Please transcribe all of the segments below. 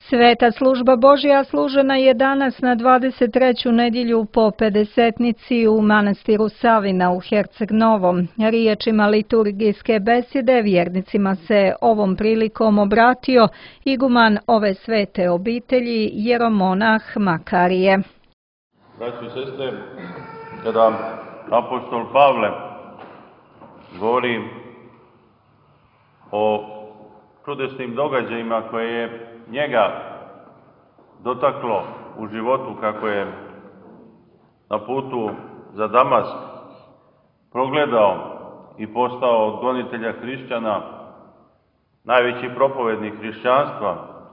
Sveta služba Božja služena je danas na 23. nedjelju po Pedesetnici u manastiru Savina u Herceg Novom. Riječima liturgijske besjede vjernicima se ovom prilikom obratio iguman ove svete obitelji jeromonah Makarije. Braći i sestre, kada apostol Pavle govori o čudesnim događajima koje je njega dotaklo u životu kako je na putu za Damask progledao i postao od gonitelja hrišćana najveći propovednik hrišćanstva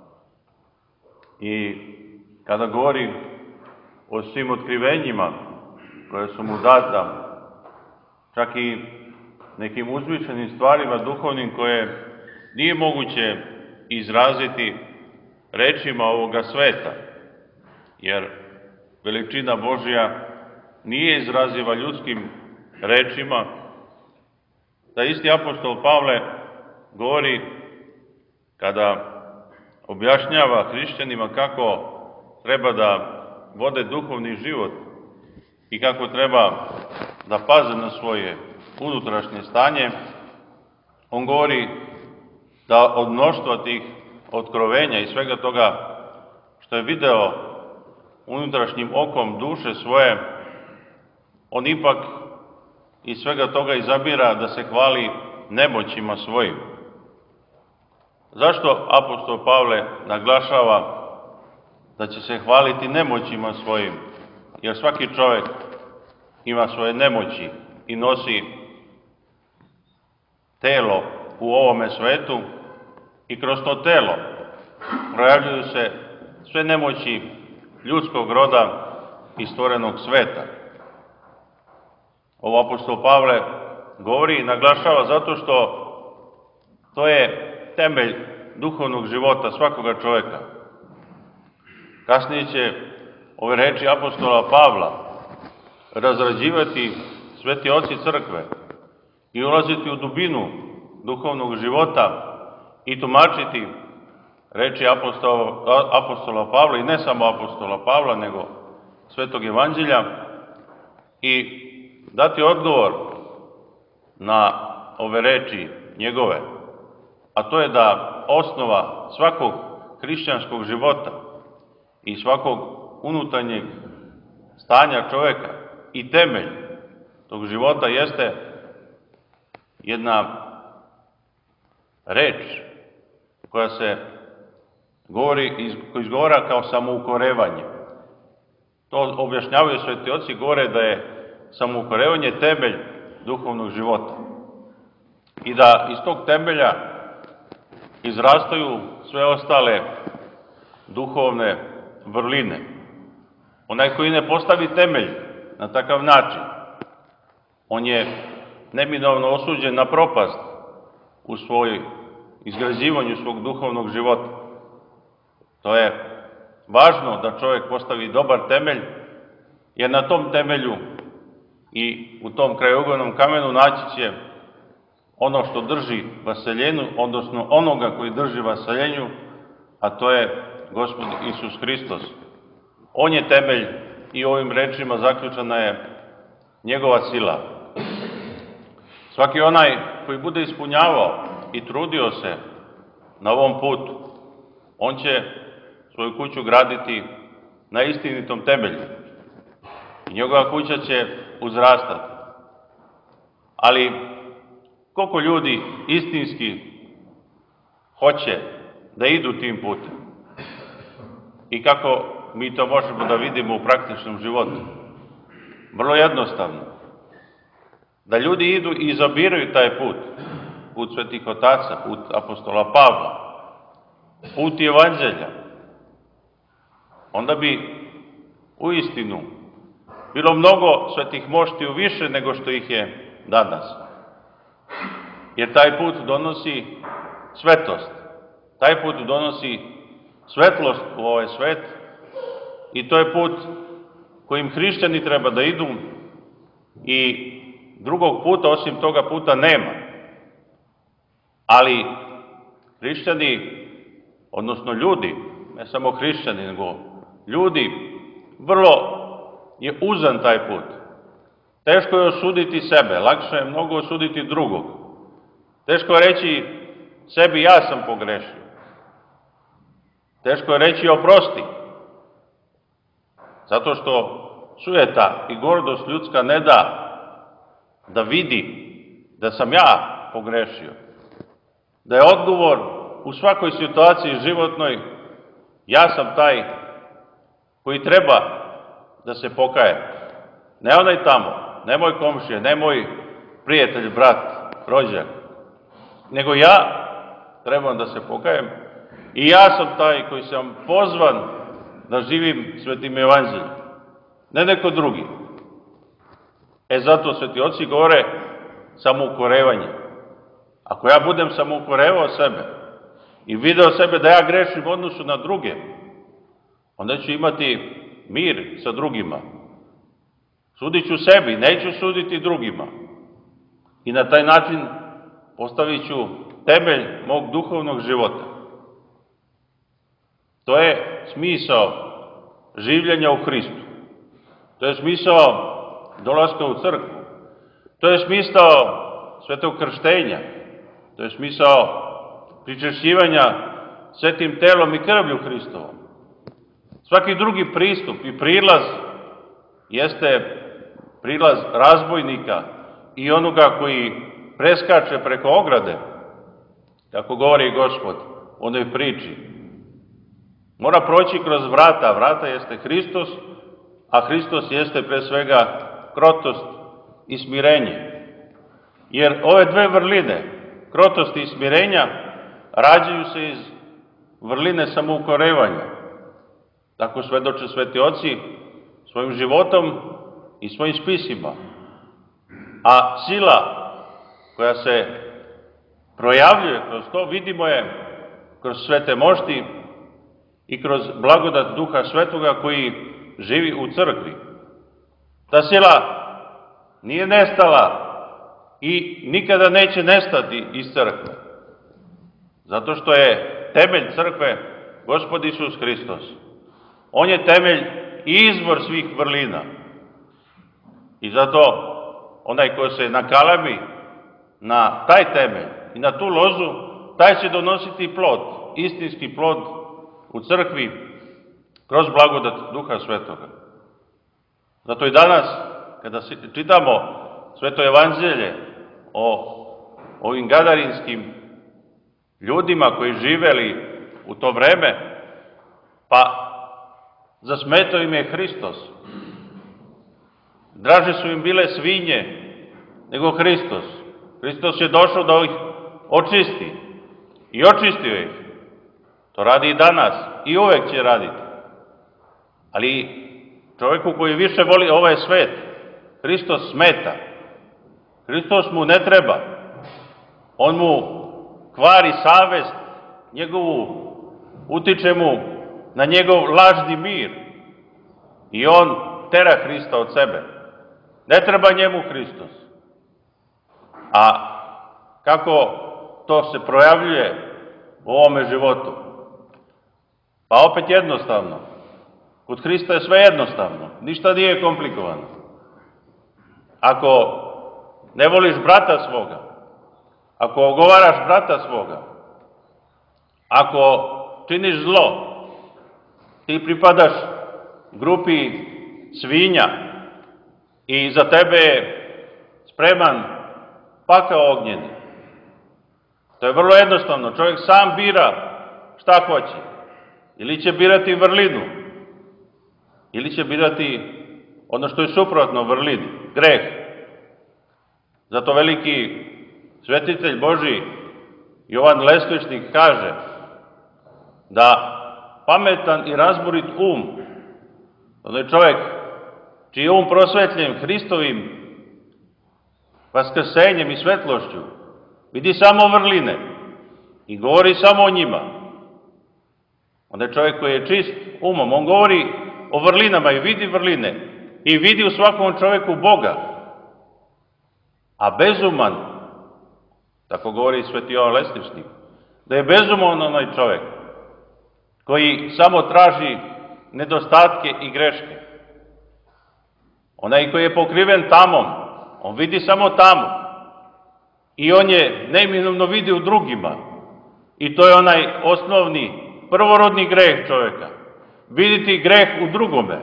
i kada govori o svim otkrivenjima koje su mu data, čak i nekim uzvišenim stvarima duhovnim koje nije moguće izraziti rečima ovoga sveta, jer veličina Božja nije izraziva ljudskim rečima, da isti apostol Pavle govori kada objašnjava hrišćanima kako treba da vode duhovni život i kako treba da paze na svoje unutrašnje stanje. On govori da od mnoštva tih otkrovenja i svega toga što je video unutrašnjim okom duše svoje, on ipak iz svega toga izabira da se hvali nemoćima svojim. Zašto apostol Pavle naglašava da će se hvaliti nemoćima svojim? Jer svaki čovjek ima svoje nemoći i nosi telo u ovome svetu i kroz to telo projavljuju se sve nemoći ljudskog roda i stvorenog sveta. Ovo apostol Pavle govori i naglašava zato što to je temelj duhovnog života svakoga čovjeka. Kasnije će ove reči apostola Pavla razrađivati sveti oci crkve i ulaziti u dubinu duhovnog života i tumačiti reči apostola Pavla i ne samo apostola Pavla, nego Svetog Evanđelja i dati odgovor na ove reči njegove, a to je da osnova svakog hrišćanskog života i svakog unutarnjeg stanja čovjeka i temelj tog života jeste jedna reč koja se izgovara kao samoukorevanje. To objašnjavaju sveti oci, govore da je samoukorevanje temelj duhovnog života i da iz tog temelja izrastaju sve ostale duhovne vrline. Onaj koji ne postavi temelj na takav način, on je neminovno osuđen na propast u svoj izgrađivanju svog duhovnog života. To je važno da čovjek postavi dobar temelj, jer na tom temelju i u tom krajeuglednom kamenu naći će ono što drži vaseljenu, odnosno onoga koji drži vaseljenju, a to je Gospod Isus Hristos. On je temelj i ovim rečima zaključana je njegova sila. Svaki onaj koji bude ispunjavao i trudio se na ovom putu, on će svoju kuću graditi na istinitom temelju i njegova kuća će uzrastati. Ali koliko ljudi istinski hoće da idu tim putem i kako mi to možemo da vidimo u praktičnom životu? Vrlo jednostavno. Da ljudi idu i izabiraju taj put, put svetih otaca, put apostola Pavla, put Evanđelja, onda bi uistinu bilo mnogo svetih moštiju više nego što ih je danas. Jer taj put donosi svetost, taj put donosi svetlost u ovaj svet i to je put kojim hrišćani treba da idu i drugog puta osim toga puta nema. Ali hrišćani, odnosno ljudi ne samo hrišćani, nego ljudi, vrlo je uzan taj put. Teško je osuditi sebe, lakše je mnogo osuditi drugog. Teško je reći sebi ja sam pogrešio. Teško je reći oprosti. Zato što sujeta i gordost ljudska ne da da vidi da sam ja pogrešio. Da je odgovor u svakoj situaciji životnoj ja sam taj koji treba da se pokaje. Ne onaj tamo, ne moj komšija, ne moj prijatelj, brat, rođak, nego ja trebam da se pokajem i ja sam taj koji sam pozvan da živim svetim evanđeljem, ne neko drugi. Zato sveti oci govore samoukorevanje. Ako ja budem samoukorevao sebe i video sebe da ja grešim u odnosu na druge, onda ću imati mir sa drugima. Sudit ću sebi, neću suditi drugima. I na taj način postavit ću temelj mog duhovnog života. To je smisao življenja u Hristu. To je smisao dolaska u crkvu. To je smisao svetog krštenja. To je smisao pričešćivanja svetim telom i krvlju Hristovom. Svaki drugi pristup i prilaz jeste prilaz razbojnika i onoga koji preskače preko ograde, kako govori Gospod u onoj priči. Mora proći kroz vrata. Vrata jeste Hristos, a Hristos jeste pre svega krotost i smirenje. Jer ove dve vrline, krotost i smirenja, rađaju se iz vrline samoukorevanja. Tako svedoče sveti oci svojim životom i svojim spisima. A sila koja se projavljuje kroz to, vidimo je kroz svete mošti i kroz blagodat Duha Svetoga koji živi u crkvi. Ta sila nije nestala i nikada neće nestati iz crkve. Zato što je temelj crkve Gospod Isus Hristos. On je temelj i izvor svih vrlina. I zato onaj ko se nakalemi na taj temelj i na tu lozu, taj će donositi plod, istinski plod u crkvi kroz blagodat Duha Svetoga. Zato i danas, kada čitamo sveto evanđelje o ovim gadarinskim ljudima koji živeli u to vreme, pa zasmetao im je Hristos. Draže su im bile svinje nego Hristos. Hristos je došao da ih očisti i očistio ih. To radi i danas i uvek će raditi. Ali čovjeku koji više voli ovaj svet, Hristos smeta. Hristos mu ne treba. On mu kvari savest njegovu, utiče mu na njegov lažni mir. I on tera Hrista od sebe. Ne treba njemu Hristos. A kako to se projavljuje u ovome životu? Pa opet jednostavno. Kod Hrista je sve jednostavno. Ništa nije komplikovano. Ako ne voliš brata svoga, ako ogovaraš brata svoga, ako činiš zlo, ti pripadaš grupi svinja i za tebe je spreman pakao ognjeni. To je vrlo jednostavno. Čovjek sam bira šta hoće. Ili će birati vrlinu, ili će birati ono što je suprotno vrlini, greh. Zato veliki svetitelj Božji Jovan Leslišnik kaže da pametan i razborit ono je čovjek čiji je prosvetljen Hristovim vaskrsenjem i svetlošću, vidi samo vrline i govori samo o njima. Onda je čovjek koji je čist umom, on govori o vrlinama i vidi vrline i vidi u svakom čovjeku Boga. A bezuman, tako govori sveti Jovan Leslišnik, da je bezuman onaj čovjek koji samo traži nedostatke i greške. Onaj koji je pokriven tamom, on vidi samo tamu. I on je neminovno vidi u drugima. I to je onaj osnovni, prvorodni greh čovjeka. Viditi greh u drugome.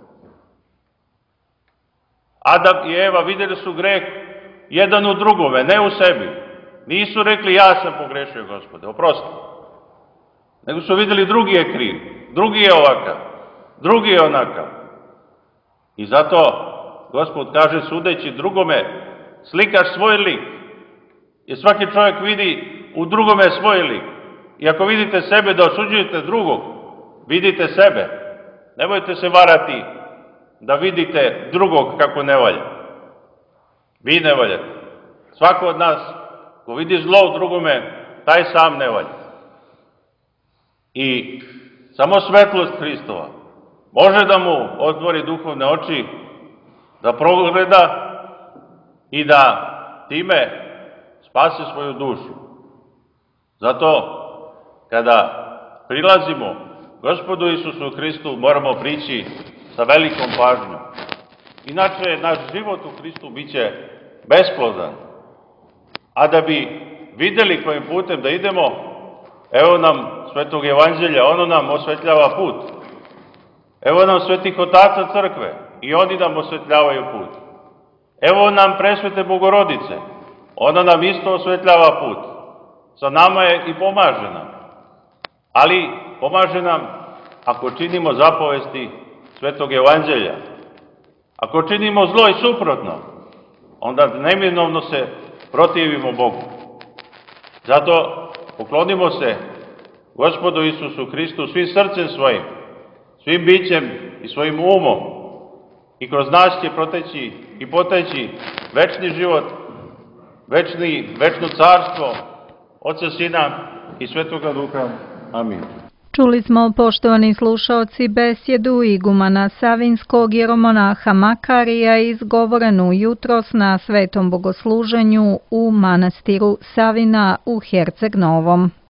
Adam i Eva vidjeli su greh jedan u drugome, ne u sebi. Nisu rekli ja sam pogrešio, Gospode, oprosti. Nego su vidjeli drugi je kriv, drugi je ovakav, drugi je onakav. I zato Gospod kaže sudeći drugome, slikaš svoj lik. Jer svaki čovjek vidi u drugome svoj lik. I ako vidite sebe da osuđujete drugog, vidite sebe. Nemojte se varati da vidite drugog kako ne valja. Vi ne valjate. Svako od nas ko vidi zlo u drugome, taj sam ne valja. I samo svetlost Hristova može da mu otvori duhovne oči, da progleda i da time spase svoju dušu. Zato kada prilazimo Gospodu Isusu Hristu moramo prići sa velikom pažnjom. Inače naš život u Hristu bit će besplodan. A da bi vidjeli kojim putem da idemo, evo nam Svetog Evanđelja, ono nam osvetljava put. Evo nam svetih otaca crkve i oni nam osvetljavaju put. Evo nam presvete Bogorodice, ona nam isto osvetljava put. Sa nama je i pomaže nam. Ali pomaže nam ako činimo zapovesti Svetog Evanđelja. Ako činimo zlo i suprotno, onda neminovno se protivimo Bogu. Zato poklonimo se Gospodu Isusu Hristu svim srcem svojim, svim bićem i svojim umom i kroz nas će proteći i poteći večni život, večno carstvo Oca, Sina i Svetoga Duha. Amin. Čuli smo, poštovani slušaoci, besjedu igumana savinskog jeromonaha Makarija izgovorenu jutros na svetom bogosluženju u manastiru Savina u Herceg Novom.